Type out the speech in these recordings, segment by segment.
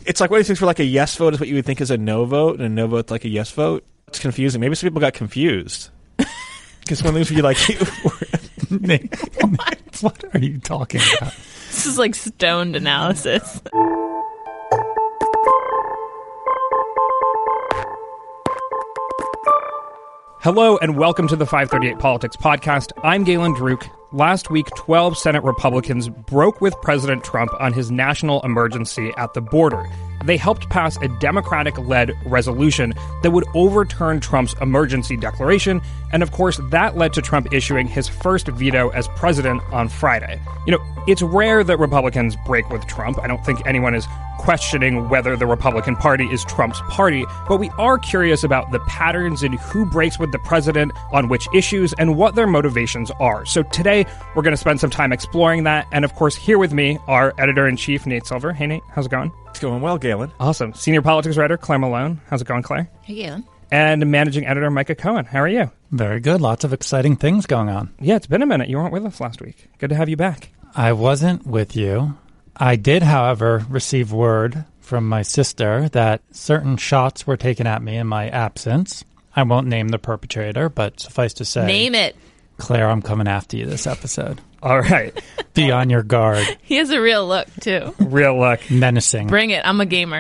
It's like one of these things where like a yes vote is what you would think is a no vote, and a no vote's like a yes vote. It's confusing. Maybe some people got confused. Because one of those would be like... What are you talking about? This is like stoned analysis. Hello and welcome to the 538 Politics Podcast. I'm Galen Druk. Last week, 12 Senate Republicans broke with President Trump on his national emergency at the border. They helped pass a Democratic-led resolution that would overturn Trump's emergency declaration, and of course, that led to Trump issuing his first veto as president on Friday. You know, it's rare that Republicans break with Trump. I don't think anyone is questioning whether the Republican Party is Trump's party, but we are curious about the patterns in who breaks with the president on which issues and what their motivations are. So today, we're going to spend some time exploring that, and of course, here with me, our editor-in-chief, Nate Silver. Hey, Nate, how's it going? It's going well, Galen. Awesome. Senior politics writer, Claire Malone. How's it going, Claire? Hey, Galen. And managing editor, Micah Cohen. How are you? Very good. Lots of exciting things going on. Yeah, it's been a minute. You weren't with us last week. Good to have you back. I wasn't with you. I did, however, receive word from my sister that certain shots were taken at me in my absence. I won't name the perpetrator, but suffice to say... Name it. Claire, I'm coming after you this episode. All right. Be on your guard. He has a real look, too. Real look. Menacing. Bring it. I'm a gamer.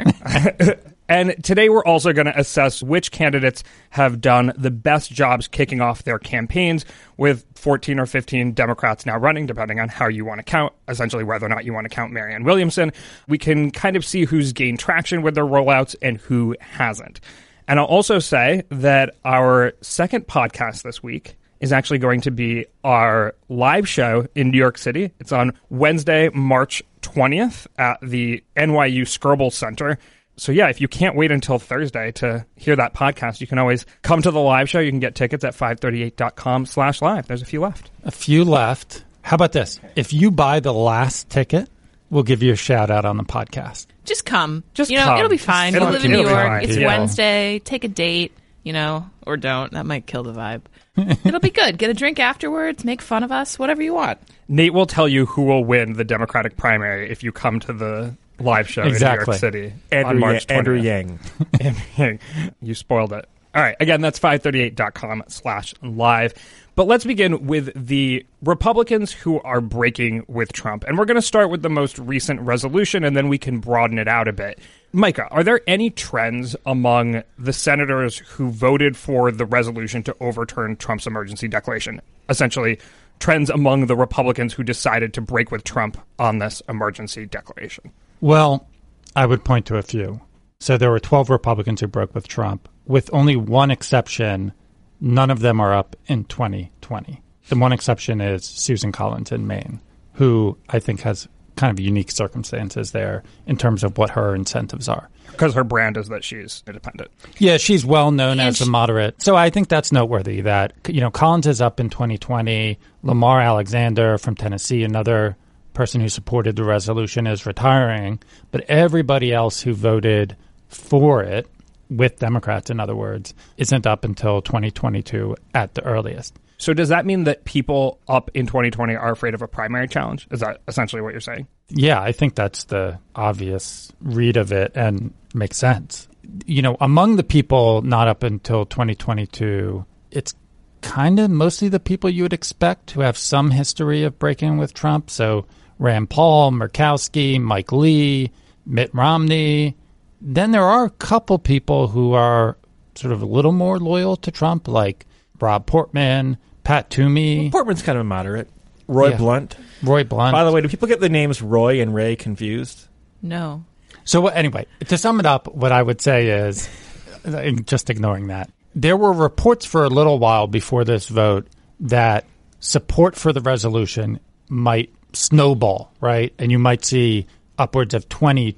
And today we're also going to assess which candidates have done the best jobs kicking off their campaigns, with 14 or 15 Democrats now running, depending on how you want to count, essentially whether or not you want to count Marianne Williamson. We can kind of see who's gained traction with their rollouts and who hasn't. And I'll also say that our second podcast this week is actually going to be our live show in New York City. It's on Wednesday, March 20th at the NYU Skirball Center. So yeah, if you can't wait until Thursday to hear that podcast, you can always come to the live show. You can get tickets at 538.com/live. There's a few left. A few left. How about this? If you buy the last ticket, we'll give you a shout out on the podcast. Just come. Just you know, come. it'll be fine. It'll You live be in New York. fine. It's Yeah. Wednesday. Take a date, you know, or don't. That might kill the vibe. It'll be good. Get a drink afterwards. Make fun of us. Whatever you want. Nate will tell you who will win the Democratic primary if you come to the live show in New York City on March 20th. Andrew Yang. Andrew Yang. You spoiled it. All right. Again, that's 538.com/live. But let's begin with the Republicans who are breaking with Trump. And we're going to start with the most recent resolution, and then we can broaden it out a bit. Micah, are there any trends among the senators who voted for the resolution to overturn Trump's emergency declaration? Essentially, trends among the Republicans who decided to break with Trump on this emergency declaration. Well, I would point to a few. So there were 12 Republicans who broke with Trump. With only one exception, none of them are up in 2020. The one exception is Susan Collins in Maine, who I think has kind of unique circumstances there in terms of what her incentives are. Because her brand is that she's independent. Yeah, she's well known as a moderate. So I think that's noteworthy that, you know, Collins is up in 2020. Lamar Alexander from Tennessee, another person who supported the resolution, is retiring. But everybody else who voted for it, with Democrats, in other words, isn't up until 2022 at the earliest. So does that mean that people up in 2020 are afraid of a primary challenge? Is that essentially what you're saying? Yeah, I think that's the obvious read of it and makes sense. You know, among the people not up until 2022, it's kind of mostly the people you would expect who have some history of breaking with Trump. So Rand Paul, Murkowski, Mike Lee, Mitt Romney. Then there are a couple people who are sort of a little more loyal to Trump, like Rob Portman, Pat Toomey. Well, Portman's kind of a moderate. Roy Blunt. Roy Blunt. By the way, do people get the names Roy and Ray confused? No. So anyway, to sum it up, what I would say is, just ignoring that, there were reports for a little while before this vote that support for the resolution might snowball, right? And you might see upwards of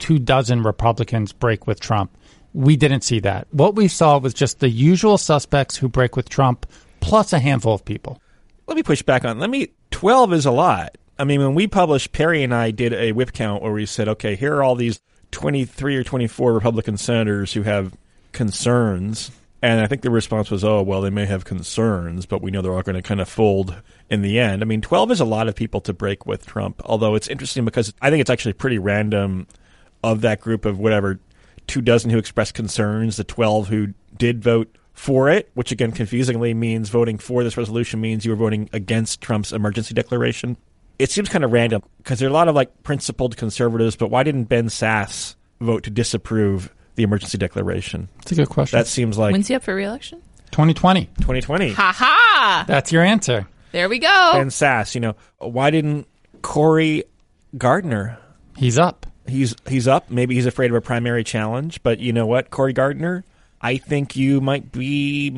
24 Republicans break with Trump. We didn't see that. What we saw was just the usual suspects who break with Trump, plus a handful of people. Let me push back on. 12 is a lot. I mean, when we published, Perry and I did a whip count where we said, okay, here are all these 23 or 24 Republican senators who have concerns. And I think the response was, oh, well, they may have concerns, but we know they're all going to kind of fold in the end. I mean, 12 is a lot of people to break with Trump, although it's interesting because I think it's actually pretty random of that group of whatever 24 who expressed concerns, the 12 who did vote for it, which again confusingly means voting for this resolution means you were voting against Trump's emergency declaration. It seems kind of random because there are a lot of like principled conservatives, but why didn't Ben Sasse vote to disapprove the emergency declaration? That's a good question. That seems like When's he up for re-election? 2020. 2020. Ha ha! That's your answer. There we go. Ben Sasse, why didn't Cory Gardner? He's up. He's up. Maybe he's afraid of a primary challenge, but you know what, Cory Gardner? I think you might be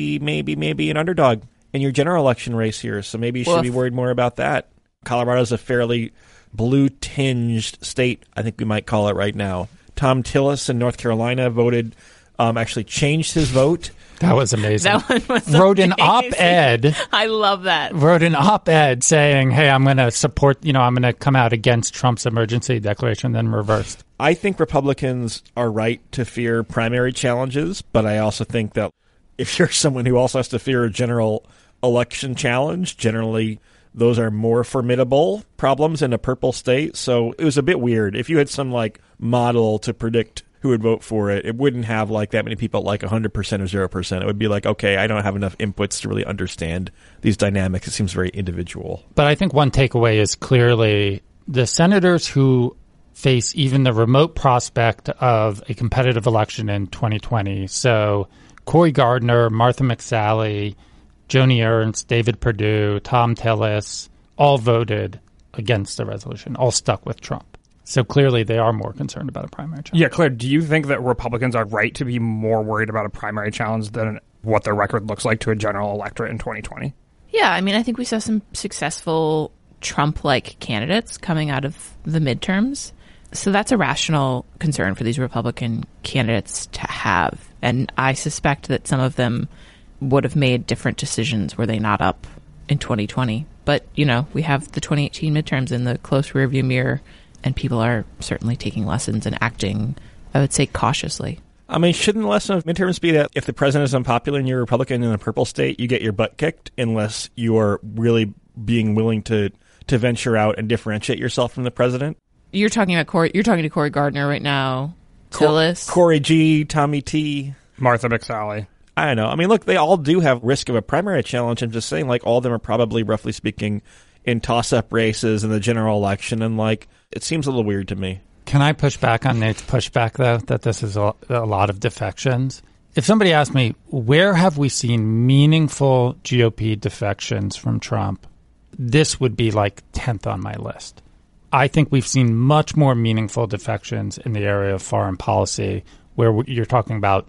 maybe an underdog in your general election race here, so maybe you should be worried more about that. Colorado's a fairly blue-tinged state, I think we might call it right now. Tom Tillis in North Carolina voted, actually changed his vote. That was amazing. That one was wrote amazing. an op-ed. I love that. Wrote an op-ed saying, hey, I'm going to support, I'm going to come out against Trump's emergency declaration, then reversed. I think Republicans are right to fear primary challenges, but I also think that if you're someone who also has to fear a general election challenge, generally those are more formidable problems in a purple state. So it was a bit weird. If you had some like model to predict who would vote for it, it wouldn't have like that many people like 100% or 0%. It would be like, okay, I don't have enough inputs to really understand these dynamics. It seems very individual. But I think one takeaway is clearly the senators who face even the remote prospect of a competitive election in 2020. So Cory Gardner, Martha McSally, Joni Ernst, David Perdue, Tom Tillis, all voted against the resolution, all stuck with Trump. So clearly they are more concerned about a primary challenge. Yeah, Claire, do you think that Republicans are right to be more worried about a primary challenge than what their record looks like to a general electorate in 2020? Yeah, I mean, I think we saw some successful Trump-like candidates coming out of the midterms. So that's a rational concern for these Republican candidates to have. And I suspect that some of them would have made different decisions were they not up in 2020. But, we have the 2018 midterms in the close rearview mirror, and people are certainly taking lessons and acting, I would say, cautiously. I mean, shouldn't the lesson of midterms be that if the president is unpopular and you're a Republican in a purple state, you get your butt kicked unless you're really being willing to venture out and differentiate yourself from the president? You're talking to Cory Gardner right now. Tillis. Corey G, Tommy T. Martha McSally. I don't know. I mean, look, they all do have risk of a primary challenge. I'm just saying, like, all of them are probably, roughly speaking, in toss-up races in the general election, and, like, it seems a little weird to me. Can I push back on Nate's pushback, though, that this is a lot of defections? If somebody asked me, where have we seen meaningful GOP defections from Trump, this would be, like, 10th on my list. I think we've seen much more meaningful defections in the area of foreign policy, where you're talking about,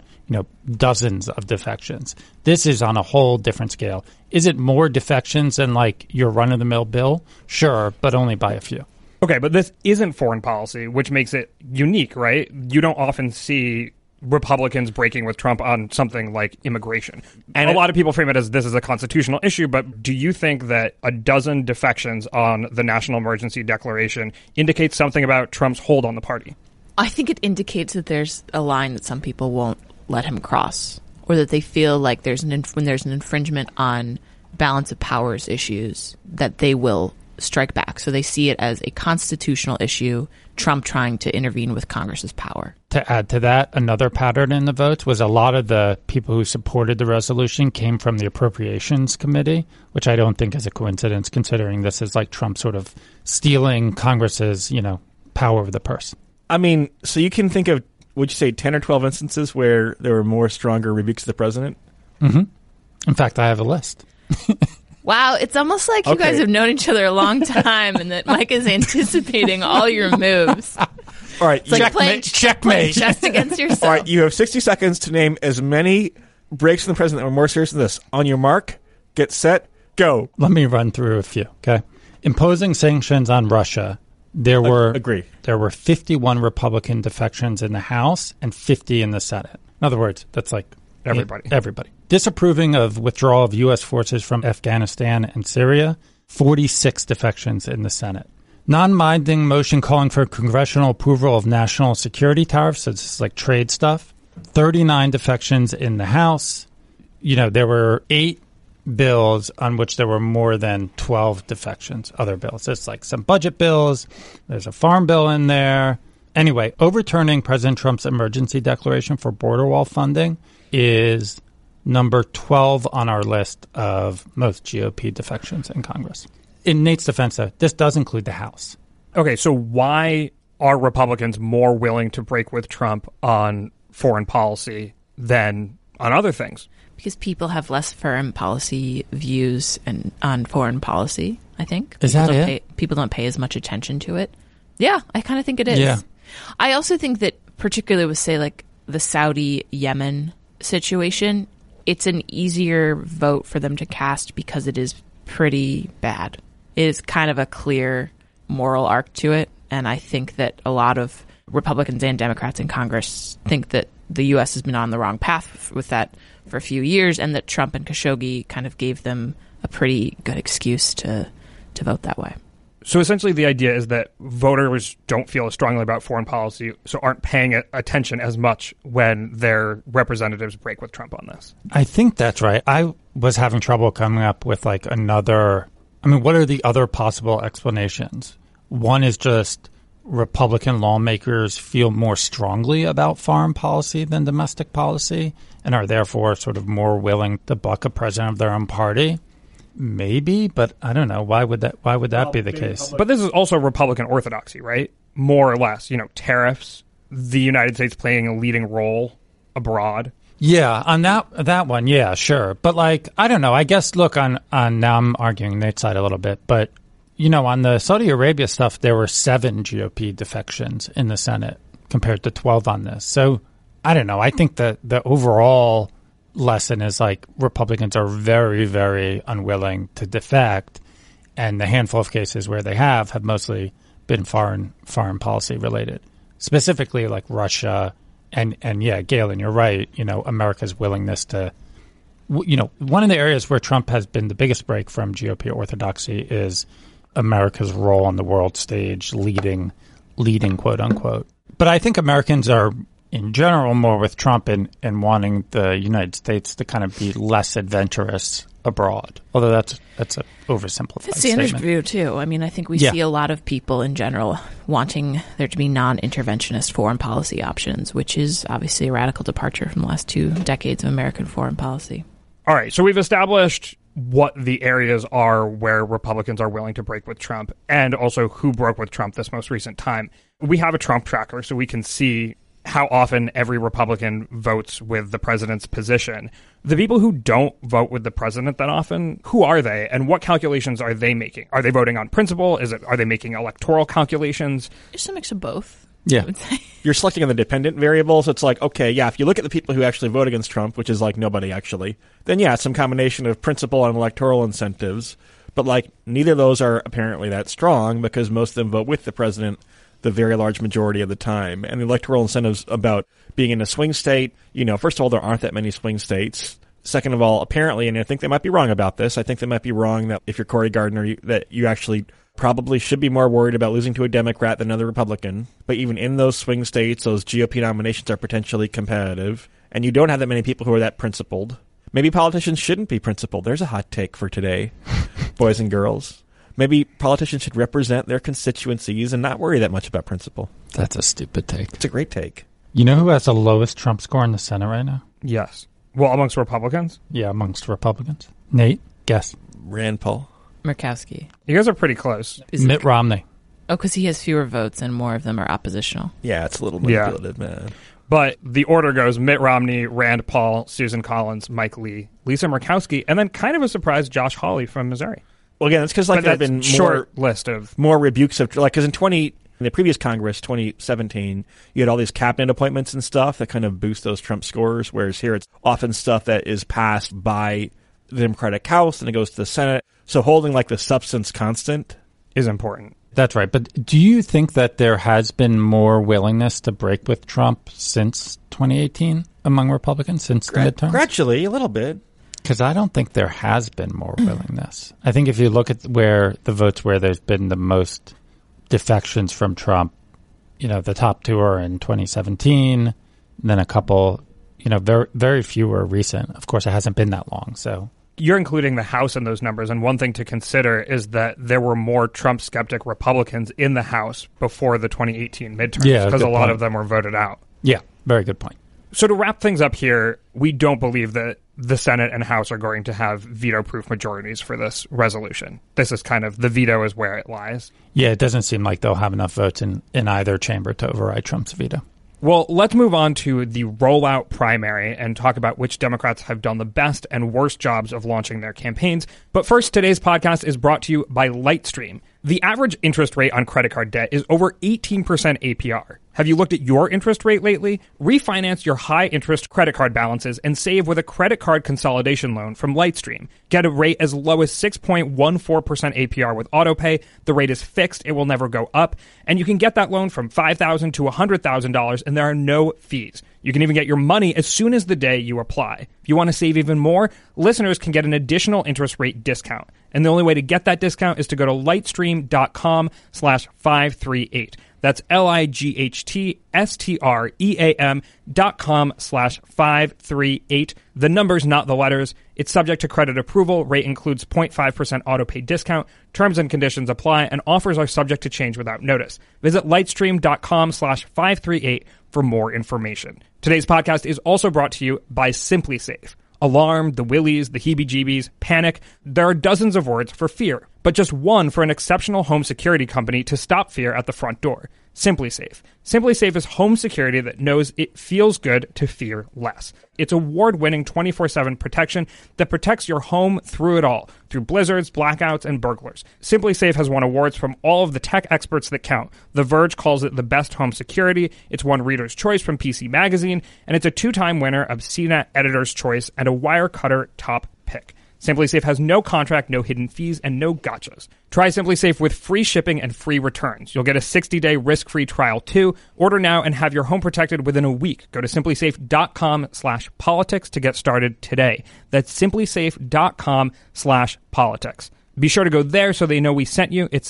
dozens of defections. This is on a whole different scale. Is it more defections than like your run-of-the-mill bill? Sure, but only by a few. Okay, but this isn't foreign policy, which makes it unique, right? You don't often see Republicans breaking with Trump on something like immigration. And a lot of people frame it as this is a constitutional issue, but do you think that a dozen defections on the national emergency declaration indicates something about Trump's hold on the party? I think it indicates that there's a line that some people won't let him cross, or that they feel like when there's an infringement on balance of powers issues, that they will strike back. So they see it as a constitutional issue, Trump trying to intervene with Congress's power. To add to that, another pattern in the votes was a lot of the people who supported the resolution came from the Appropriations Committee, which I don't think is a coincidence, considering this is like Trump sort of stealing Congress's, power of the purse. I mean, so you can think of, would you say 10 or 12 instances where there were more stronger rebukes of the president? Mm-hmm. In fact, I have a list. Wow, it's almost like you guys have known each other a long time and that Mike is anticipating all your moves. All right. It's like playing chess against yourself. All right, you have 60 seconds to name as many breaks from the president that were more serious than this. On your mark, get set, go. Let me run through a few, okay? Imposing sanctions on Russia. There were 51 Republican defections in the House and 50 in the Senate. In other words, that's like everybody. Disapproving of withdrawal of U.S. forces from Afghanistan and Syria, 46 defections in the Senate. Non-binding motion calling for congressional approval of national security tariffs, so this is like trade stuff, 39 defections in the House. There were 8 bills on which there were more than 12 defections, other bills. It's like some budget bills, there's a farm bill in there, Anyway, overturning President Trump's emergency declaration for border wall funding is number 12 on our list of most GOP defections in Congress. In Nate's defense, though, this does include the House. Okay, so why are Republicans more willing to break with Trump on foreign policy than on other things? Because people have less firm policy views and on foreign policy, I think. Is people that don't it? People don't pay as much attention to it. Yeah, I kind of think it is. Yeah. I also think that particularly with, say, like the Saudi-Yemen situation, it's an easier vote for them to cast because it is pretty bad. It is kind of a clear moral arc to it. And I think that a lot of Republicans and Democrats in Congress think that the U.S. has been on the wrong path with that for a few years, and that Trump and Khashoggi kind of gave them a pretty good excuse to vote that way. So essentially the idea is that voters don't feel as strongly about foreign policy, so aren't paying attention as much when their representatives break with Trump on this. I think that's right. I was having trouble coming up with like another. I mean, what are the other possible explanations? One is just Republican lawmakers feel more strongly about foreign policy than domestic policy and are therefore sort of more willing to buck a president of their own party. Maybe, but I don't know. Why would that be the case? But this is also Republican orthodoxy, right? More or less, tariffs, the United States playing a leading role abroad. Yeah, on that one, yeah, sure. But like, I don't know. I guess, look, on now I'm arguing Nate's side a little bit, but on the Saudi Arabia stuff, there were 7 GOP defections in the Senate compared to 12 on this. So I don't know. I think that the overall lesson is like Republicans are very, very unwilling to defect, and the handful of cases where they have mostly been foreign policy related, specifically like Russia. And yeah, Galen, you're right. America's willingness to, one of the areas where Trump has been the biggest break from GOP orthodoxy is America's role on the world stage, leading, quote unquote. But I think Americans are, in general, more with Trump in wanting the United States to kind of be less adventurous abroad. Although that's an oversimplified It's Sanders' statement. view, too. I mean, I think we see a lot of people in general wanting there to be non-interventionist foreign policy options, which is obviously a radical departure from the last 2 decades of American foreign policy. All right, so we've established what the areas are where Republicans are willing to break with Trump, and also who broke with Trump this most recent time. We have a Trump tracker, so we can see how often every Republican votes with the president's position. The people who don't vote with the president that often, who are they, and what calculations are they making? Are they voting on principle? Are they making electoral calculations? It's a mix of both. Yeah. I would say. You're selecting on the dependent variables. It's like, okay, yeah, if you look at the people who actually vote against Trump, which is like nobody actually, then yeah, it's some combination of principle and electoral incentives. But like neither of those are apparently that strong because most of them vote with the president the very large majority of the time. And the electoral incentives about being in a swing state, first of all, there aren't that many swing states. Second of all, apparently, and I think they might be wrong about this, I think they might be wrong that if you're Cory Gardner, that you actually probably should be more worried about losing to a Democrat than another Republican. But even in those swing states, those GOP nominations are potentially competitive. And you don't have that many people who are that principled. Maybe politicians shouldn't be principled. There's a hot take for today, boys and girls. Maybe politicians should represent their constituencies and not worry that much about principle. That's a stupid take. It's a great take. You know who has the lowest Trump score in the Senate right now? Yes. Well, amongst Republicans? Yeah, amongst Republicans. Nate, guess. Rand Paul. Murkowski. You guys are pretty close. Mitt Romney. Oh, because he has fewer votes and more of them are oppositional. Yeah, it's a little manipulative, man. But the order goes Mitt Romney, Rand Paul, Susan Collins, Mike Lee, Lisa Murkowski, and then kind of a surprise, Josh Hawley from Missouri. Well, again, it's because like there have been short list of more rebukes of because in the previous Congress, 2017, you had all these cabinet appointments and stuff that kind of boost those Trump scores. Whereas here, it's often stuff that is passed by the Democratic House and it goes to the Senate. So holding like the substance constant is important. That's right. But do you think that there has been more willingness to break with Trump since 2018 among Republicans since the midterms? Gradually, a little bit. Because I don't think there has been more willingness. I think if you look at where the votes where there's been the most defections from Trump, the top 2 are in 2017, then a couple, very, very few are recent. Of course, it hasn't been that long. So you're including the House in those numbers, and one thing to consider is that there were more Trump skeptic Republicans in the House before the 2018 midterms, because a lot of them were voted out. Yeah, very good point. So to wrap things up here, we don't believe that the Senate and House are going to have veto-proof majorities for this resolution. This is kind of, the veto is where it lies. Yeah, it doesn't seem like they'll have enough votes in either chamber to override Trump's veto. Well, let's move on to the rollout primary and talk about which Democrats have done the best and worst jobs of launching their campaigns. But first, today's podcast is brought to you by Lightstream. The average interest rate on credit card debt is over 18% APR. Have you looked at your interest rate lately? Refinance your high-interest credit card balances and save with a credit card consolidation loan from Lightstream. Get a rate as low as 6.14% APR with AutoPay. The rate is fixed. It will never go up. And you can get that loan from $5,000 to $100,000, and there are no fees. You can even get your money as soon as the day you apply. If you want to save even more, listeners can get an additional interest rate discount. And the only way to get that discount is to go to lightstream.com/538. That's lightstream.com/538. The numbers, not the letters. It's subject to credit approval. Rate includes 0.5% autopay discount. Terms and conditions apply, and offers are subject to change without notice. Visit lightstream.com/538 for more information. Today's podcast is also brought to you by Simply Safe. Alarm, the willies, the heebie-jeebies, panic. There are dozens of words for fear, but just one for an exceptional home security company to stop fear at the front door. Simply Safe. Simply Safe is home security that knows it feels good to fear less. It's award-winning 24/7 protection that protects your home through it all, through blizzards, blackouts, and burglars. Simply Safe has won awards from all of the tech experts that count. The Verge calls it the best home security. It's won Reader's Choice from PC Magazine, and it's a 2-time winner of CNET Editor's Choice and a Wirecutter top pick. Simply Safe has no contract, no hidden fees, and no gotchas. Try Simply Safe with free shipping and free returns. You'll get a 60-day risk-free trial too. Order now and have your home protected within a week. Go to simplysafe.com/politics to get started today. That's simplysafe.com/politics. Be sure to go there so they know we sent you. It's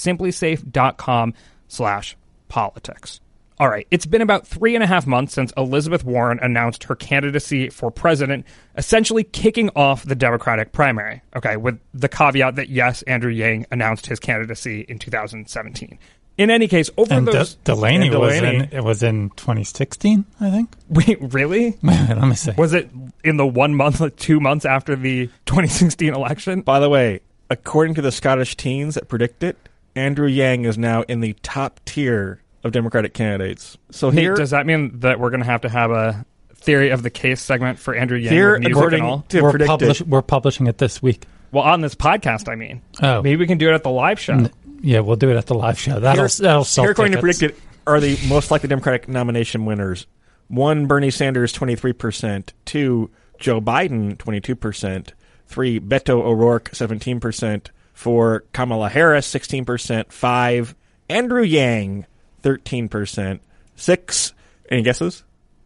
simplysafe.com/politics. All right, it's been about 3.5 months since Elizabeth Warren announced her candidacy for president, essentially kicking off the Democratic primary. Okay, with the caveat that, yes, Andrew Yang announced his candidacy in 2017. In any case, Delaney was in 2016, I think. Wait, really? Let me see. Was it in the 1 month, 2 months after the 2016 election? By the way, according to the Scottish teens that predict it, Andrew Yang is now in the top tier of Democratic candidates. So here, does that mean that we're going to have a theory of the case segment for Andrew Yang? Here, with music according and all? to we're publishing it this week. Well, on this podcast, I mean. Oh, maybe we can do it at the live show. Yeah, we'll do it at the live show. That'll sell here, according tickets. to Predicted, are the most likely Democratic nomination winners: 1, Bernie Sanders, 23%; 2, Joe Biden, 22%; 3, Beto O'Rourke, 17%; 4, Kamala Harris, 16%; 5, Andrew Yang, 13%; 6, any guesses?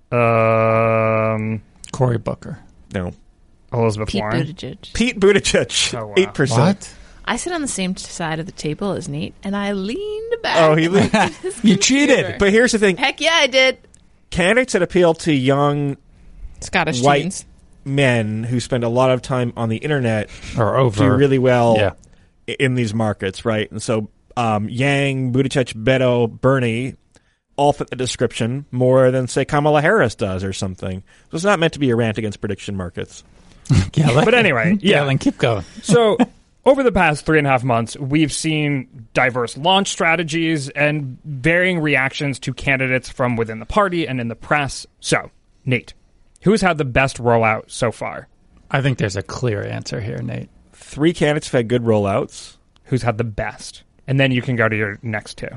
Cory Booker. No. Elizabeth Pete Warren. Buttigieg. Pete Buttigieg, Oh, wow. 8%. What? I sit on the same side of the table as Nate, and I leaned back. Oh, he leaned. You cheated. But here's the thing. Heck yeah, I did. Candidates that appeal to young Scottish white teens. men who spend a lot of time on the internet Or over. do really well Yeah. in these markets, right? And so Yang, Buttigieg, Beto, Bernie all fit the description more than, say, Kamala Harris does or something. So it's not meant to be a rant against prediction markets. But anyway, yeah. Galen, keep going. So over the past 3.5 months, we've seen diverse launch strategies and varying reactions to candidates from within the party and in the press. So, Nate, who's had the best rollout so far? I think there's a clear answer here, Nate. 3 candidates have had good rollouts. Who's had the best? And then you can go to your next 2.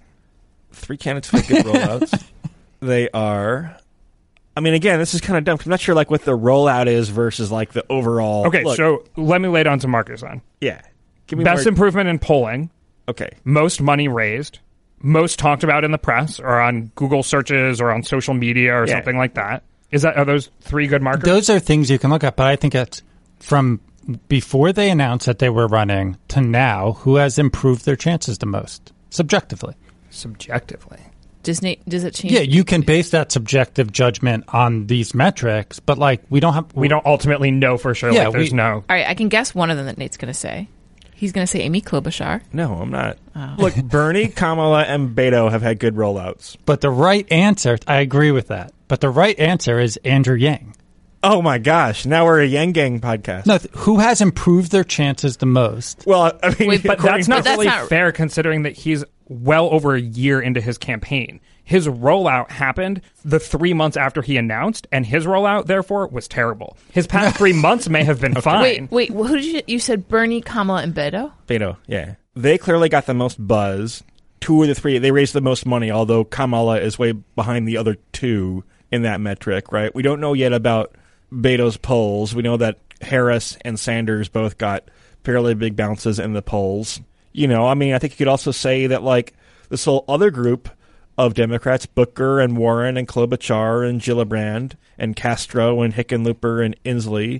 3 candidates have had good rollouts. They are... I mean, again, this is kind of dumb because I'm not sure like what the rollout is versus like the overall... Okay, Look, so let me lay it on to Marcus then. yeah. Give me Best more... improvement in polling, Okay. most money raised, most talked about in the press or on Google searches or on social media or Yeah. something like that. Are those 3 good markers? Those are things you can look at, but I think it's from before they announced that they were running to now, who has improved their chances the most, subjectively. Subjectively. Does it change? Yeah, you can base that subjective judgment on these metrics, but like we don't ultimately know for sure. Yeah, there's no. All right, I can guess one of them that Nate's going to say. He's going to say Amy Klobuchar. No, I'm not. Oh. Look, Bernie, Kamala, and Beto have had good rollouts. But the right answer, I agree with that. But the right answer is Andrew Yang. Oh my gosh! Now we're a Yang Gang podcast. No, who has improved their chances the most? Well, I mean, Wait, But that's not really not- fair considering that he's well over a year into his campaign. His rollout happened the 3 months after he announced, and his rollout, therefore, was terrible. His past 3 months may have been fine. Wait, who did you said Bernie, Kamala, and Beto? Beto, yeah, they clearly got the most buzz. 2 of the 3, they raised the most money. Although Kamala is way behind the other 2 in that metric, right? We don't know yet about Beto's polls. We know that Harris and Sanders both got fairly big bounces in the polls. You know, I mean, I think you could also say that, like, this whole other group of Democrats, Booker and Warren and Klobuchar and Gillibrand and Castro and Hickenlooper and Inslee,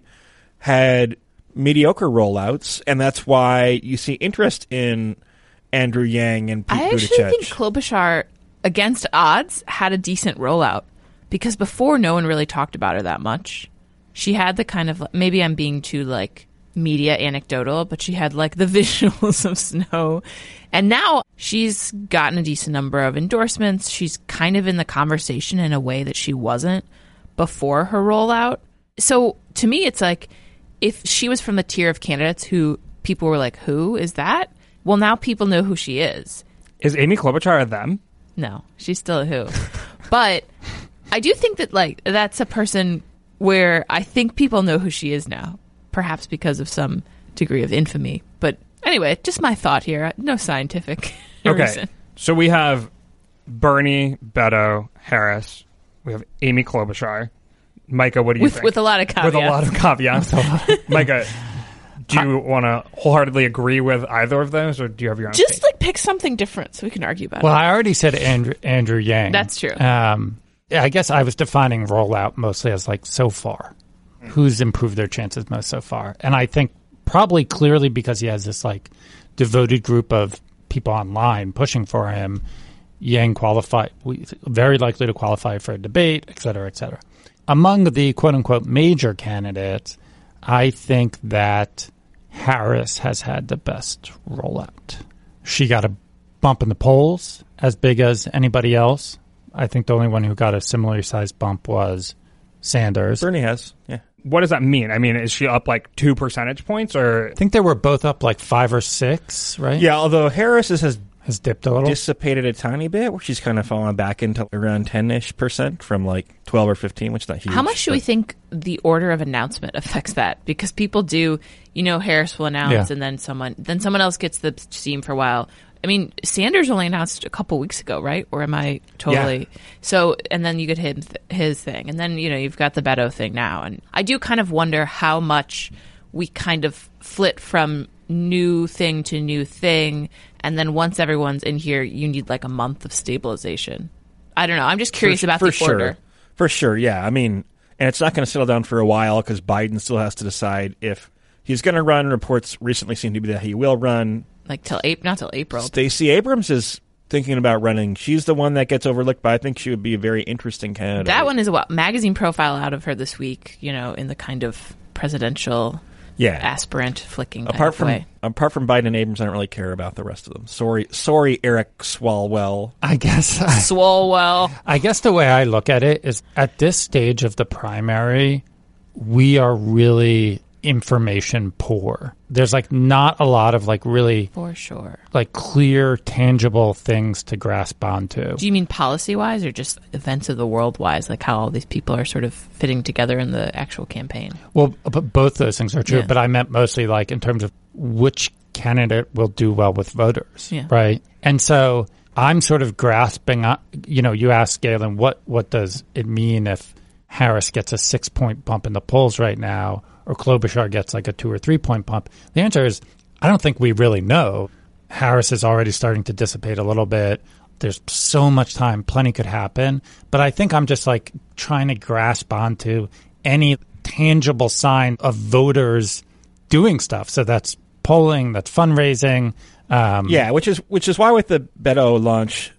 had mediocre rollouts, and that's why you see interest in Andrew Yang and Pete I Buttigieg. actually think Klobuchar, against odds, had a decent rollout because before no one really talked about her that much. She had the kind of, maybe I'm being too like media anecdotal, but she had like the visuals of snow. And now she's gotten a decent number of endorsements. She's kind of in the conversation in a way that she wasn't before her rollout. So to me, it's like if she was from the tier of candidates who people were like, who is that? Well, now people know who she is. Is Amy Klobuchar a them? No, she's still a who. But I do think that like that's a person where I think people know who she is now, perhaps because of some degree of infamy. But anyway, just my thought here. No scientific reason. So we have Bernie, Beto, Harris. We have Amy Klobuchar. Micah, what do you think? With a lot of caveats. With a lot of caveats. Micah, do you want to wholeheartedly agree with either of those, or do you have your own Just take? like pick something different so we can argue about Well, it. I already said Andrew Yang. That's true. Yeah, I guess I was defining rollout mostly as like so far. Who's improved their chances most so far? And I think probably clearly because he has this like devoted group of people online pushing for him, Yang very likely to qualify for a debate, et cetera, et cetera. Among the quote-unquote major candidates, I think that Harris has had the best rollout. She got a bump in the polls as big as anybody else. I think the only one who got a similarly sized bump was Sanders. Bernie has, yeah. What does that mean? I mean, is she up like 2 percentage points, or I think they were both up like 5 or 6, right? Yeah, although Harris has Dipped a little. dissipated a tiny bit, where she's kind of fallen back into around 10-ish% from like 12 or 15, which is not huge. How much do we but- think the order of announcement affects that? Because people do, Harris will announce and then someone else gets the steam for a while. I mean, Sanders only announced a couple weeks ago, right? Or am I totally... Yeah. So, and then you get his thing. And then, you've got the Beto thing now. And I do kind of wonder how much we kind of flit from new thing to new thing. And then once everyone's in here, you need like a month of stabilization. I don't know. I'm just curious about the order. For sure, yeah. I mean, and it's not going to settle down for a while because Biden still has to decide if he's going to run. Reports recently seem to be that he will run. Like not till April. Stacey Abrams is thinking about running. She's the one that gets overlooked, but I think she would be a very interesting candidate. That one is a magazine profile out of her this week, in the kind of presidential aspirant flicking apart from way. Apart from Biden and Abrams, I don't really care about the rest of them. Sorry, Eric Swalwell. I guess. Swalwell. I guess the way I look at it is at this stage of the primary, we are really information poor. There's like not a lot of like really For sure. like clear, tangible things to grasp onto. Do you mean policy-wise or just events of the world-wise, like how all these people are sort of fitting together in the actual campaign? Well, but both those things are true, Yeah. but I meant mostly like in terms of which candidate will do well with voters, Yeah. right? And so I'm sort of grasping, you asked Galen, what does it mean if Harris gets a 6-point bump in the polls right now, or Klobuchar gets like a 2 or 3 point bump? The answer is, I don't think we really know. Harris is already starting to dissipate a little bit. There's so much time, plenty could happen. But I think I'm just like trying to grasp onto any tangible sign of voters doing stuff. So that's polling, that's fundraising. Which is why with the Beto launch,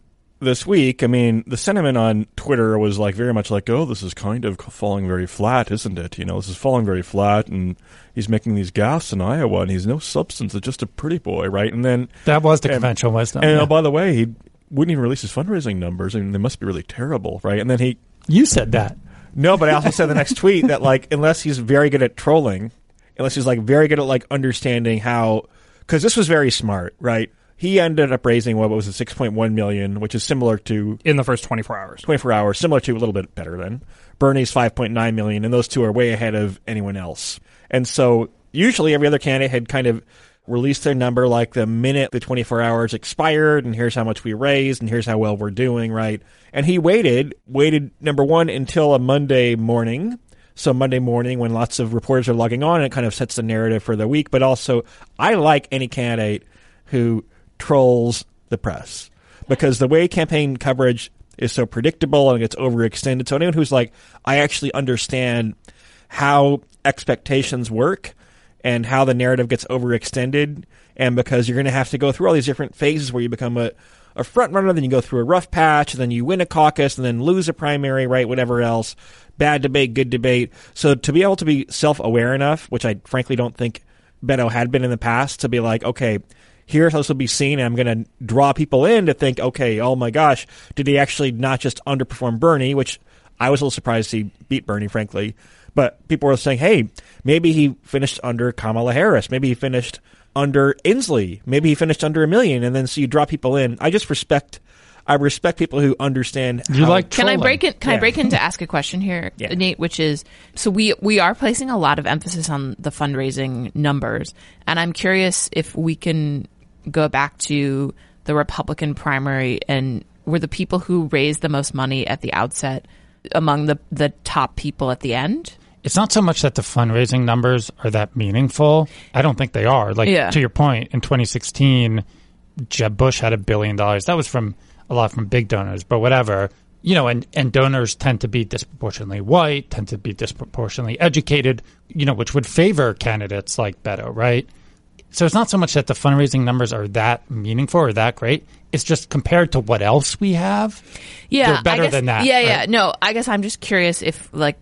this week, I mean, the sentiment on Twitter was like very much like, oh, this is kind of falling very flat, isn't it? You know, this is falling very flat, and he's making these gaffes in Iowa, and he's no substance. It's just a pretty boy, right? And then that was the conventional wisdom. And oh, by the way, he wouldn't even release his fundraising numbers. I mean, they must be really terrible, right? And then you said that. No, but I also said the next tweet that, like, unless he's very good at trolling, unless he's, like, very good at, like, understanding how, because this was very smart, right? He ended up raising, what was it, $6.1 million, which is similar to... In the first 24 hours. 24 hours, similar to a little bit better than Bernie's $5.9 million, and those two are way ahead of anyone else. And so usually every other candidate had kind of released their number like the minute the 24 hours expired, and here's how much we raised, and here's how well we're doing, right? And he waited, number one, until a Monday morning. So Monday morning when lots of reporters are logging on, it kind of sets the narrative for the week. But also, I like any candidate who trolls the press, because the way campaign coverage is so predictable and it gets overextended. So anyone who's like, I actually understand how expectations work and how the narrative gets overextended, and because you're going to have to go through all these different phases where you become a front runner, then you go through a rough patch, and then you win a caucus, and then lose a primary, right, whatever else, bad debate, good debate. So to be able to be self-aware enough, which I frankly don't think Beto had been in the past, to be like, okay, here's how this will be seen, and I'm going to draw people in to think, okay, oh my gosh, did he actually not just underperform Bernie, which I was a little surprised he beat Bernie, frankly, but people were saying, hey, maybe he finished under Kamala Harris, maybe he finished under Inslee, maybe he finished under 1 million, and then so you draw people in. I respect people who understand how... You like Can trolling. I break in to ask a question here, Nate, which is, so we are placing a lot of emphasis on the fundraising numbers, and I'm curious if we can go back to the Republican primary, and were the people who raised the most money at the outset among the top people at the end? It's not so much that the fundraising numbers are that meaningful. I don't think they are. To your point, in 2016, Jeb Bush had $1 billion. That was a lot from big donors, but whatever. You know, and donors tend to be disproportionately white, tend to be disproportionately educated, you know, which would favor candidates like Beto, right? So it's not so much that the fundraising numbers are that meaningful or that great. It's just compared to what else we have, they're better than that. Yeah, right? yeah. No, I guess I'm just curious if, like,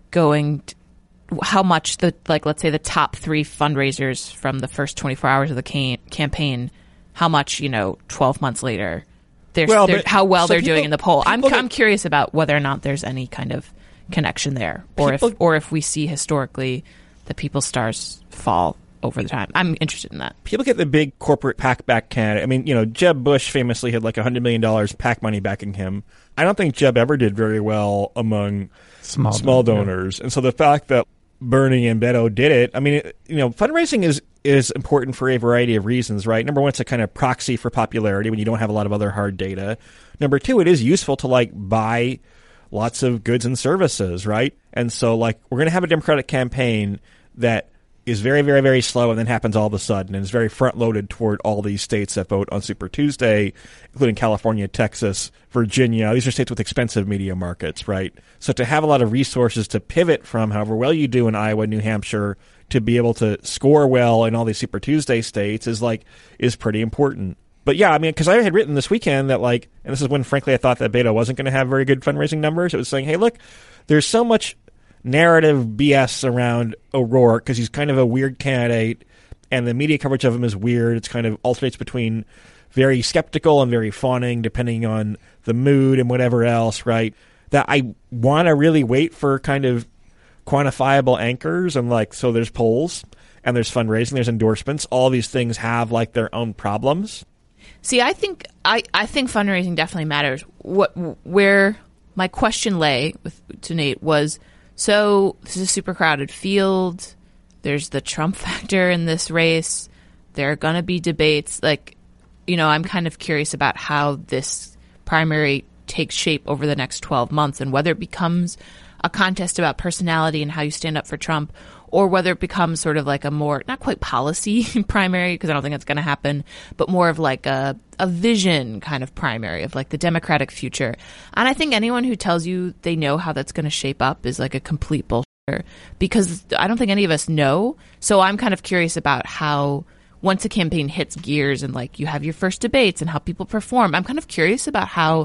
how much let's say the top 3 fundraisers from the first 24 hours of the campaign, how much, 12 months later, how well they're doing in the poll. I'm curious about whether or not there's any kind of connection there, or if we see historically that people's stars fall over the time. I'm interested in that. People get the big corporate PAC back candidate. I mean, Jeb Bush famously had like $100 million PAC money backing him. I don't think Jeb ever did very well among small donors. And so the fact that Bernie and Beto did it, I mean, fundraising is important for a variety of reasons, right? Number one, it's a kind of proxy for popularity when you don't have a lot of other hard data. Number two, it is useful to buy lots of goods and services, right? And so we're going to have a Democratic campaign that is very, very, very slow and then happens all of a sudden, and is very front-loaded toward all these states that vote on Super Tuesday, including California, Texas, Virginia. These are states with expensive media markets, right? So to have a lot of resources to pivot from however well you do in Iowa, New Hampshire, to be able to score well in all these Super Tuesday states is pretty important. But yeah, I mean, because I had written this weekend that and this is when, frankly, I thought that Beto wasn't going to have very good fundraising numbers. It was saying, hey, look, there's so much narrative BS around O'Rourke because he's kind of a weird candidate, and the media coverage of him is weird. It's kind of alternates between very skeptical and very fawning, depending on the mood and whatever else, right? That I want to really wait for kind of quantifiable anchors, and so there's polls and there's fundraising, there's endorsements. All these things have their own problems. See, I think fundraising definitely matters. Where my question lay to Nate was, so this is a super crowded field. There's the Trump factor in this race. There are going to be debates. I'm kind of curious about how this primary takes shape over the next 12 months and whether it becomes a contest about personality and how you stand up for Trump, or whether it becomes sort of a more, not quite policy primary, because I don't think that's going to happen, but more of a vision kind of primary of the Democratic future. And I think anyone who tells you they know how that's going to shape up is a complete bullshit, because I don't think any of us know. So I'm kind of curious about how, once a campaign hits gears and you have your first debates and how people perform, I'm kind of curious about how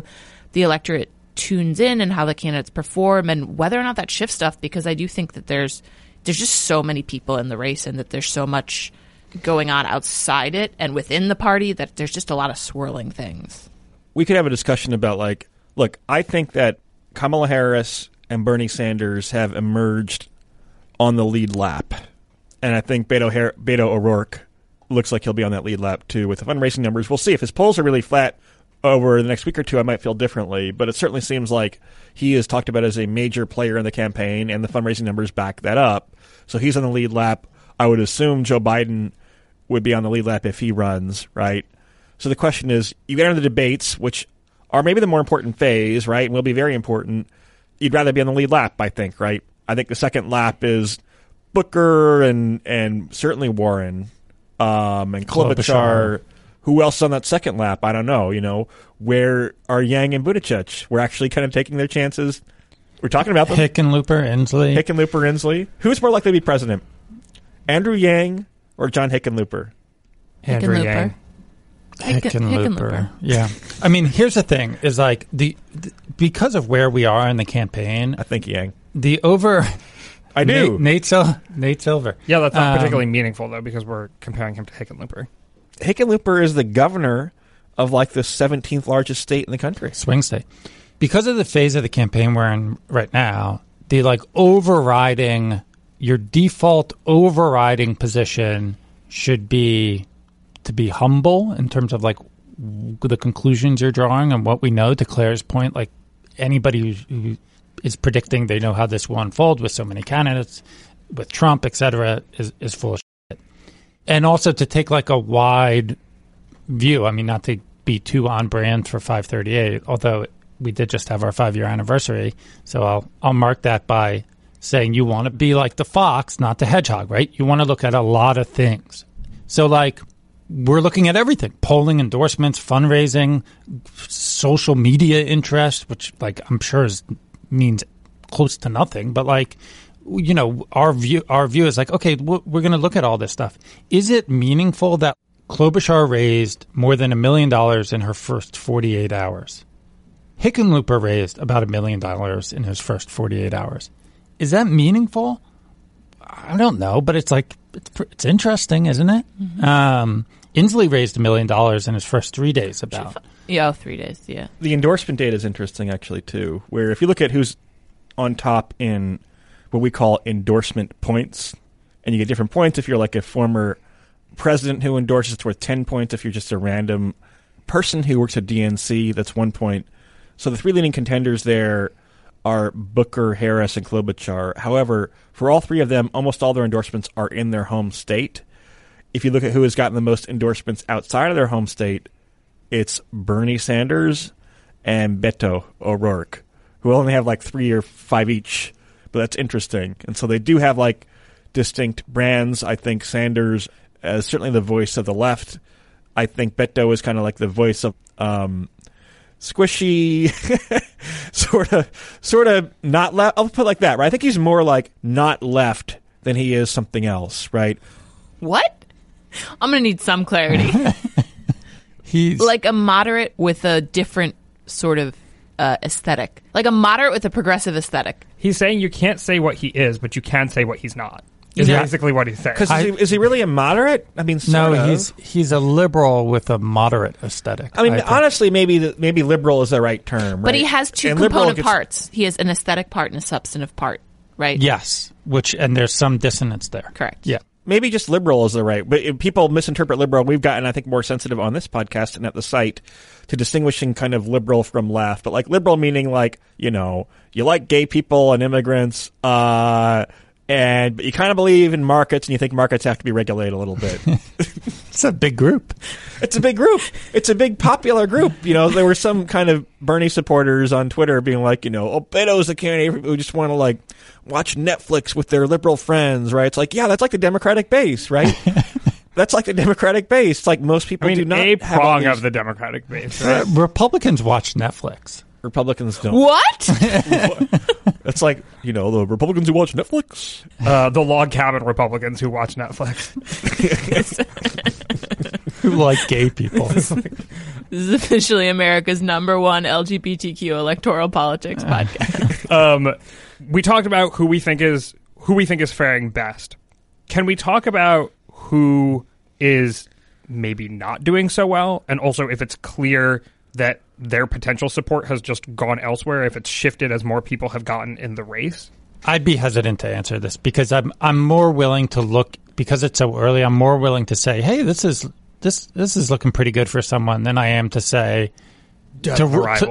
the electorate tunes in and how the candidates perform and whether or not that shifts stuff, because I do think that there's just so many people in the race and that there's so much going on outside it and within the party that there's just a lot of swirling things. We could have a discussion about, like, look, I think that Kamala Harris and Bernie Sanders have emerged on the lead lap. And I think Beto O'Rourke looks like he'll be on that lead lap, too, with the fundraising numbers. We'll see. If his polls are really flat over the next week or two, I might feel differently. But it certainly seems like he is talked about as a major player in the campaign, and the fundraising numbers back that up. So he's on the lead lap. I would assume Joe Biden would be on the lead lap if he runs, right? So the question is, you enter the debates, which are maybe the more important phase, right, and will be very important. You'd rather be on the lead lap, I think, right? I think the second lap is Booker and certainly Warren and Klobuchar. Who else on that second lap? I don't know. You know, where are Yang and Buttigieg? We're actually kind of taking their chances. We're talking about them. Hickenlooper, Inslee. Who's more likely to be president? Andrew Yang or John Hickenlooper? Andrew Yang. Hickenlooper. Yeah. I mean, here's the thing: is like because of where we are in the campaign. I think Yang. I do. Nate Silver. Yeah, that's not particularly meaningful though, because we're comparing him to Hickenlooper. Hickenlooper is the governor of like the 17th largest state in the country. Swing state. Because of the phase of the campaign we're in right now, the your default overriding position should be to be humble in terms of like the conclusions you're drawing and what we know. To Claire's point, like anybody who is predicting they know how this will unfold with so many candidates, with Trump, et cetera, is full of shit. And also to take like a wide view. I mean, not to be too on brand for 538, although we did just have our 5-year anniversary. So I'll mark that by saying you want to be like the fox, not the hedgehog, right? You want to look at a lot of things. So like we're looking at everything: polling, endorsements, fundraising, social media interest, which like I'm sure means close to nothing, but like, you know, our view is like, okay, we're going to look at all this stuff. Is it meaningful that Klobuchar raised more than $1 million in her first 48 hours? Hickenlooper raised about $1 million in his first 48 hours. Is that meaningful? I don't know, but it's like, it's interesting, isn't it? Mm-hmm. Inslee raised $1 million in his first 3 days about. Yeah, 3 days, yeah. The endorsement data is interesting, actually, too, where if you look at who's on top in what we call endorsement points, and you get different points if you're like a former president who endorses, it's worth 10 points. If you're just a random person who works at DNC, that's 1 point. So the three leading contenders there are Booker, Harris, and Klobuchar. However, for all three of them, almost all their endorsements are in their home state. If you look at who has gotten the most endorsements outside of their home state, it's Bernie Sanders and Beto O'Rourke, who only have like 3 or 5 each. But that's interesting. And so they do have like distinct brands. I think Sanders is certainly the voice of the left. I think Beto is kind of like the voice of squishy, sort of not left. I'll put it like that, right? I think he's more like not left than he is something else, right? What? I'm going to need some clarity. He's like a moderate with a different sort of aesthetic. Like a moderate with a progressive aesthetic. He's saying you can't say what he is, but you can say what he's not. Is basically what he's saying. Because is he really a moderate? I mean, he's a liberal with a moderate aesthetic. I mean, honestly, maybe liberal is the right term. But right? he has two component parts. He has an aesthetic part and a substantive part, right? Yes, and there's some dissonance there. Correct. Yeah. Maybe just liberal is the right. But if people misinterpret liberal, we've gotten, I think, more sensitive on this podcast and at the site to distinguishing kind of liberal from left. But like liberal meaning like, you know, you like gay people and immigrants, but you kind of believe in markets and you think markets have to be regulated a little bit. It's a big group. It's a big group. It's a big popular group. You know, there were some kind of Bernie supporters on Twitter being like, you know, Beto's the candidate who just want to like watch Netflix with their liberal friends, right? It's like, yeah, that's like the Democratic base, right? That's like the Democratic base. It's like most people do not a have prong of the Democratic base, right? Republicans watch Netflix. Republicans don't. What? It's like, you know, the Republicans who watch Netflix. The log cabin Republicans who watch Netflix. Who like gay people. This is officially America's #1 LGBTQ electoral politics podcast. We talked about who we think is faring best. Can we talk about who is maybe not doing so well, and also if it's clear that their potential support has just gone elsewhere, if it's shifted as more people have gotten in the race? I'd be hesitant to answer this because I'm more willing to look, because it's so early, I'm more willing to say, hey, this is looking pretty good for someone than I am to say to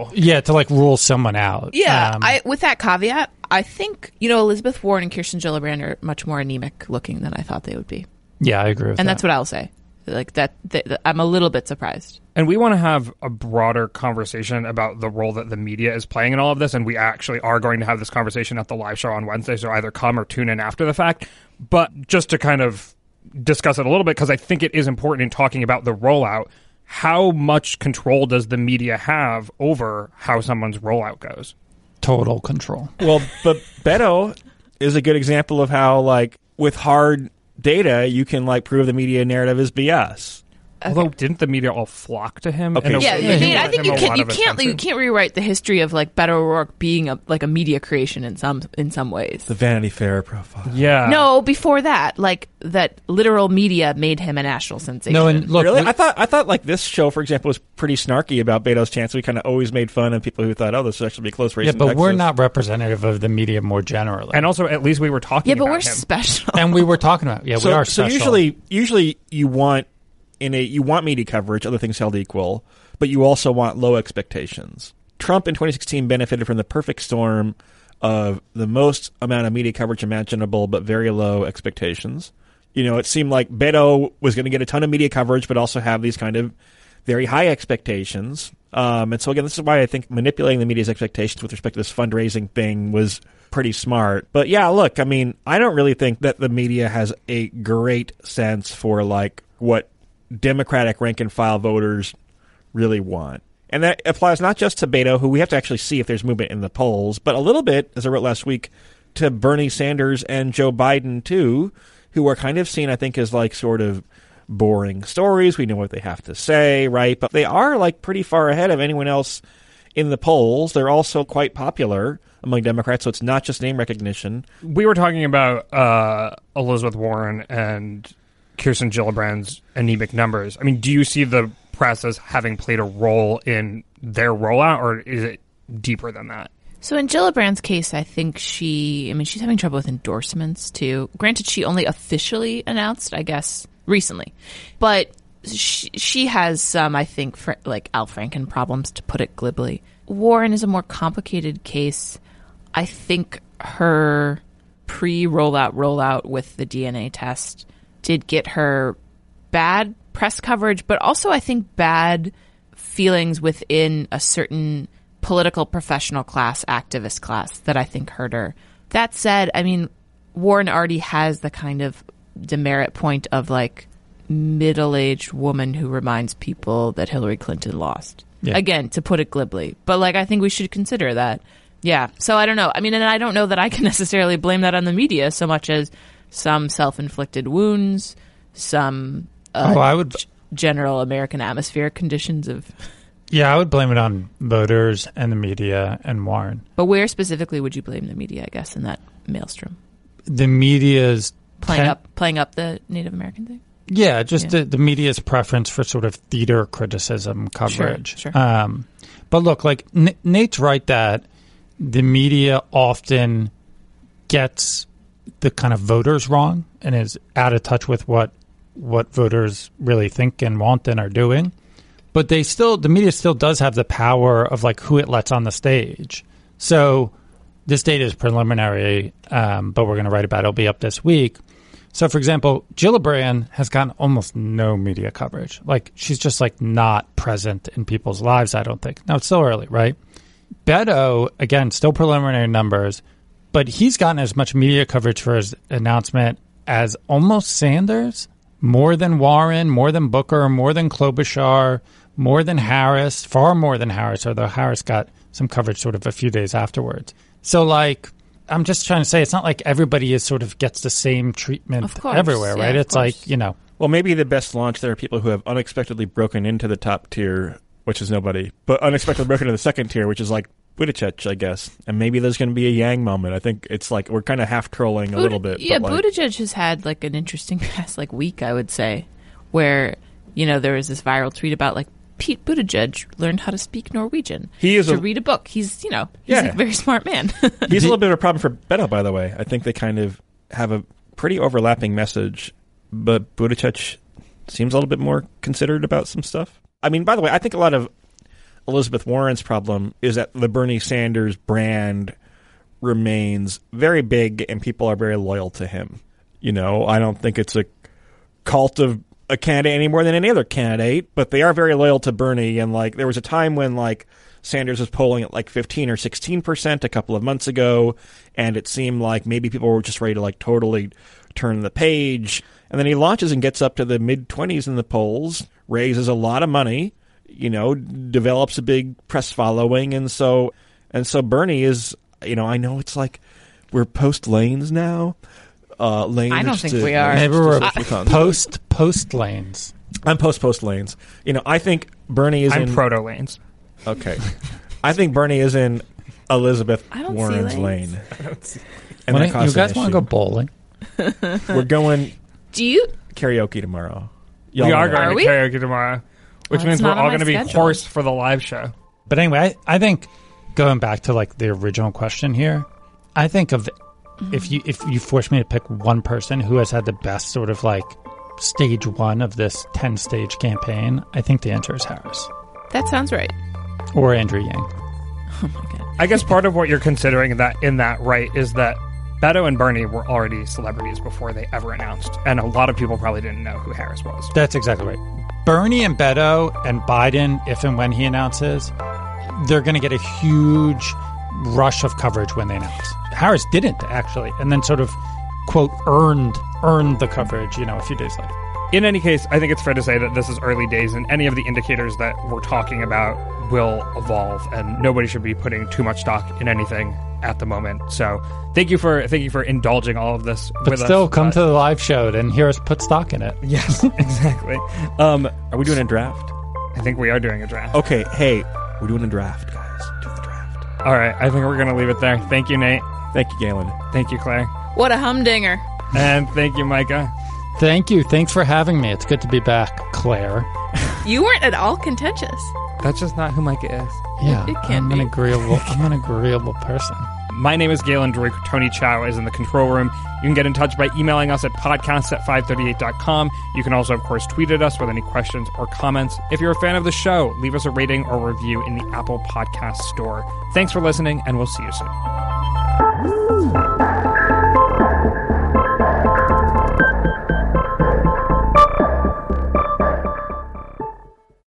rule someone out. Yeah, with that caveat, I think, Elizabeth Warren and Kirsten Gillibrand are much more anemic looking than I thought they would be. Yeah, I agree with that. And that's what I'll say. Like that I'm a little bit surprised. And we want to have a broader conversation about the role that the media is playing in all of this, and we actually are going to have this conversation at the live show on Wednesday, so either come or tune in after the fact. But just to kind of discuss it a little bit, because I think it is important in talking about the rollout, how much control does the media have over how someone's rollout goes? Total control. Well, but Beto is a good example of how, like, with hard data, you can, like, prove the media narrative is BS. Okay. Although, didn't the media all flock to him? Okay. I think you can't rewrite the history of like Beto O'Rourke being a media creation in some ways. The Vanity Fair profile. Yeah. No, before that, like that literal media made him a national sensation. No, and look, really, I thought like this show, for example, was pretty snarky about Beto's chance. We kind of always made fun of people who thought, "Oh, this will actually be a close race." Yeah, in but Texas. we're not representative of the media more generally. And also, at least we were talking. Yeah, but about we're him. special. And we were talking about, we are special. So usually you want media coverage, other things held equal, but you also want low expectations. Trump in 2016 benefited from the perfect storm of the most amount of media coverage imaginable, but very low expectations. It seemed like Beto was going to get a ton of media coverage, but also have these kind of very high expectations. And so again, this is why I think manipulating the media's expectations with respect to this fundraising thing was pretty smart. But yeah, look, I mean, I don't really think that the media has a great sense for like what Democratic rank and file voters really want. And that applies not just to Beto, who we have to actually see if there's movement in the polls, but a little bit, as I wrote last week, to Bernie Sanders and Joe Biden, too, who are kind of seen, I think, as like sort of boring stories. We know what they have to say, right? But they are like pretty far ahead of anyone else in the polls. They're also quite popular among Democrats, so it's not just name recognition. We were talking about Elizabeth Warren and Kirsten Gillibrand's anemic numbers. I mean, do you see the press as having played a role in their rollout, or is it deeper than that? So in Gillibrand's case, I think she's having trouble with endorsements too. Granted, she only officially announced, I guess, recently. But she has some, I think, like Al Franken problems, to put it glibly. Warren is a more complicated case. I think her rollout with the DNA test did get her bad press coverage, but also I think bad feelings within a certain political professional class, activist class, that I think hurt her. That said, I mean, Warren already has the kind of demerit point of like middle-aged woman who reminds people that Hillary Clinton lost. Yeah. Again, to put it glibly. But like, I think we should consider that. Yeah. So I don't know. I mean, and I don't know that I can necessarily blame that on the media so much as some self-inflicted wounds, some general American atmospheric conditions of... Yeah, I would blame it on voters and the media and Warren. But where specifically would you blame the media, I guess, in that maelstrom? The media's... Playing up the Native American thing? Yeah, just the media's preference for sort of theater criticism coverage. Sure. But look, like Nate's right that the media often gets the kind of voters wrong and is out of touch with what voters really think and want and are doing. But the media still does have the power of like who it lets on the stage. So this data is preliminary, but we're going to write about it. It'll be up this week. So, for example, Gillibrand has gotten almost no media coverage. Like, she's just, like, not present in people's lives, I don't think. Now, it's still early, right? Beto, again, still preliminary numbers, but he's gotten as much media coverage for his announcement as almost Sanders, more than Warren, more than Booker, more than Klobuchar, more than Harris, far more than Harris, although Harris got some coverage sort of a few days afterwards. So, like... I'm just trying to say it's not like everybody is sort of gets the same treatment everywhere, right? It's like, Well, maybe the best launch, there are people who have unexpectedly broken into the top tier which is nobody, but unexpectedly broken into the second tier, which is like Buttigieg, I guess. And maybe there's going to be a Yang moment. I think it's like we're kind of half trolling a little bit. Yeah, but like, Buttigieg has had like an interesting past like week, I would say, where, you know, there was this viral tweet about like Pete Buttigieg learned how to speak Norwegian. He is to read a book. He's, you know, he's a very smart man. He's a little bit of a problem for Beto, by the way. I think they kind of have a pretty overlapping message, but Buttigieg seems a little bit more considered about some stuff. I mean, by the way, I think a lot of Elizabeth Warren's problem is that the Bernie Sanders brand remains very big and people are very loyal to him. You know, I don't think it's a cult of a candidate any more than any other candidate, but they are very loyal to Bernie. And like, there was a time when like Sanders was polling at like 15 or 16% a couple of months ago, and it seemed like maybe people were just ready to like totally turn the page. And then he launches and gets up to the mid-20s in the polls, raises a lot of money, you know, develops a big press following, and so Bernie is, you know, I know it's like we're post-Lanes now. Lanes I don't think we are. Maybe we're post lanes. I'm post Lanes. You know, I think Bernie is I'm in proto Lanes. Okay, I think Bernie is in Elizabeth I don't Warren's see lane. lanes. And that You causes guys an want to issue. go bowling? We're going Do you? karaoke tomorrow. We are know going Are to we? karaoke tomorrow, which Well, means it's we're not on all my going to be schedule. hoarse for the live show. But anyway, I think going back to like the original question here, I think of if you force me to pick one person who has had the best sort of like stage one of this 10-stage campaign, I think the answer is Harris That sounds right. or Andrew Yang. Oh my god. I guess part of what you're considering in that right is that Beto and Bernie were already celebrities before they ever announced, and a lot of people probably didn't know who Harris was. That's exactly right. Bernie and Beto and Biden, if and when he announces, they're going to get a huge rush of coverage when they announce. Harris didn't, actually, and then sort of, quote, earned the coverage, you know, a few days later. In any case, I think it's fair to say that this is early days, and any of the indicators that we're talking about will evolve, and nobody should be putting too much stock in anything at the moment. So thank you for indulging all of this But with still, us. come to the live show and hear us put stock in it. Yes, exactly. Are we doing a draft? I think we are doing a draft. Okay, hey, we're doing a draft, guys. Do the draft. All right, I think we're going to leave it there. Thank you, Nate. Thank you, Galen. Thank you, Claire. What a humdinger. And thank you, Micah. Thank you. Thanks for having me. It's good to be back, Claire. You weren't at all contentious. That's just not who Micah is. Yeah, It can I'm be. an agreeable person. My name is Galen Drake. Tony Chow is in the control room. You can get in touch by emailing us at podcasts@538.com. You can also, of course, tweet at us with any questions or comments. If you're a fan of the show, leave us a rating or review in the Apple Podcast Store. Thanks for listening, and we'll see you soon.